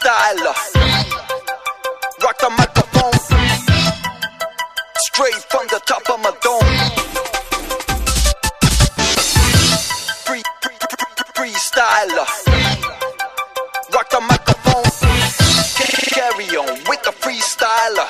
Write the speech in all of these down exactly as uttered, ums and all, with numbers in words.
freestyler. Rock the microphone, straight from the top of my dome. Free, free, free, freestyler. Rock the microphone, carry on with the freestyler.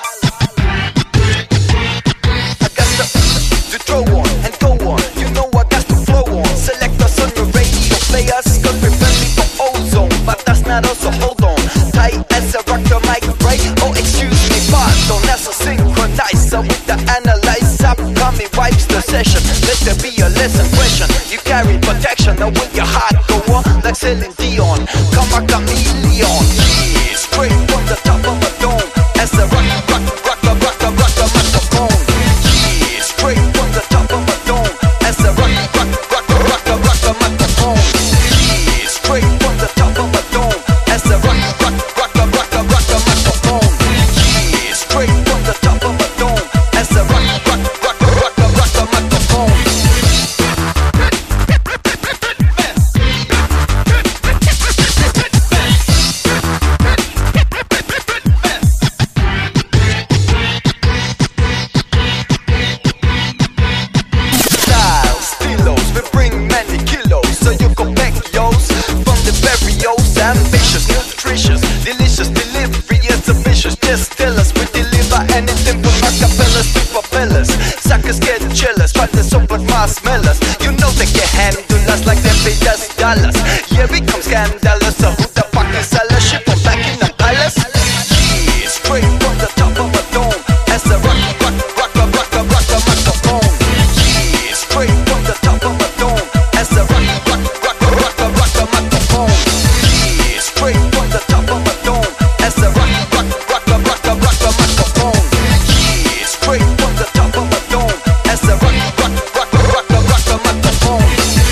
I got the, to throw on and go on. You know I got to flow on. Select us on your radio, play us, cause we're friendly for ozone. But that's not us, so hold on. Tight as I rock the mic, right? Oh, excuse me, pardon. That's a synchronizer with the analyzer. Coming wipes the session. Let there be a lesson question. You carry protection, now will your heart go on? Like Celine Dion, come a chameleon. Yeah, straight from the top of a dome. As I rock, rock, rock, rock, rock, rock, rock the microphone. Yeah, straight from the top of a dome. As I rock, rock, rock, rock, rock, rock the microphone. Yeah, straight from the top of a dome. As I rock, rock, rock, rock, rock, rock the microphone. Yeah, straight from the top of a dome. As I rock, rock, rock, rock, rock, rock the microphone. Ambitious, nutritious, delicious delivery is ambitious. Just tell us we deliver anything from acapellas to propellers. Suckers scared to chill us, find us open marshmallows. You know they can handle us like they pay us dollars. Yeah, we come scandalous, so who the fuck is sellers? Ship from back in the palace. Yeah, straight from the top of a dome. As I rock, rock, rock, rock, rock, rock, rock the microphone. Yeah, straight from the top of a dome. As I rock, rock, rock, rock, rock, rock the microphone. Straight from the top of a dome. As I rock, rock, rock, rock, rock, rock, rock the microphone. Yeah, straight from the top of a dome. As I rock, rock, rock, rock, rock, rock the microphone.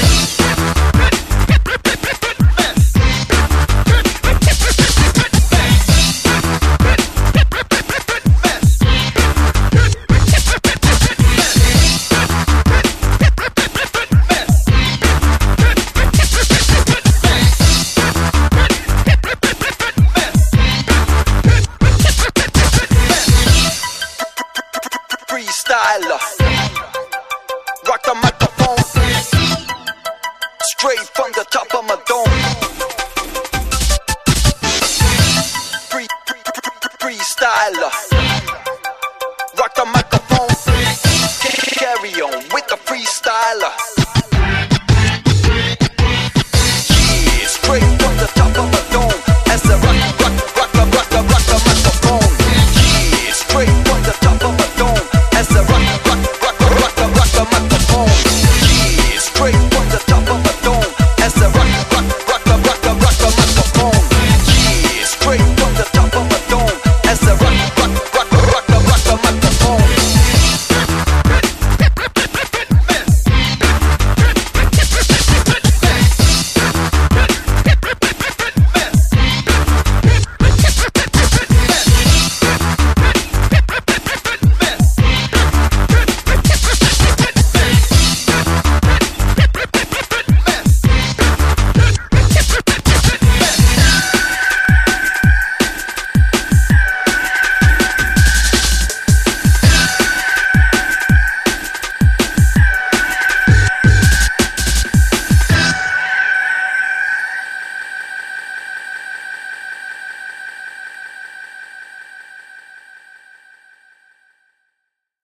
Freestyler, rock the microphone, straight from the top of my dome. Free, free, free, freestyler.